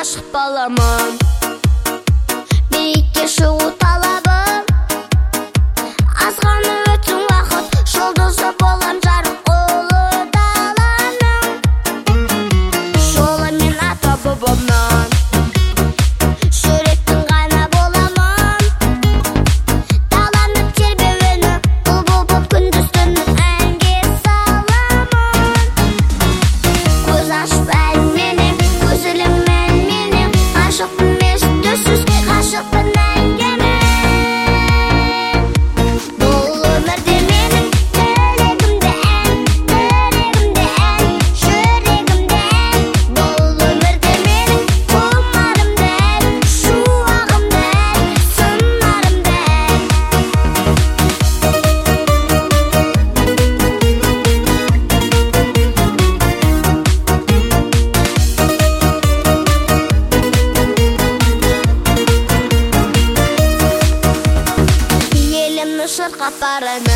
ғашық баламын. Биікке шығу талабым, азғаны өтсін уақыт, жұлдызы болам жарық ұлы даланың. Жолы мен ата бабамнан жүректің ғана боламын. Даланы тербеуені бұлбұл боп күндіз-түн әнге саламын. Көз ашып әлменен, көз іліммен менен, ғашықпын ес-түссіз, ғашықпын әнге. Бұл өмірде менің тілегімде ән, жүрегімде ән. Бұл өмірде менің құмарымды ән, шуағымды ән, сыңарымды ән. Елімнің шырқап бара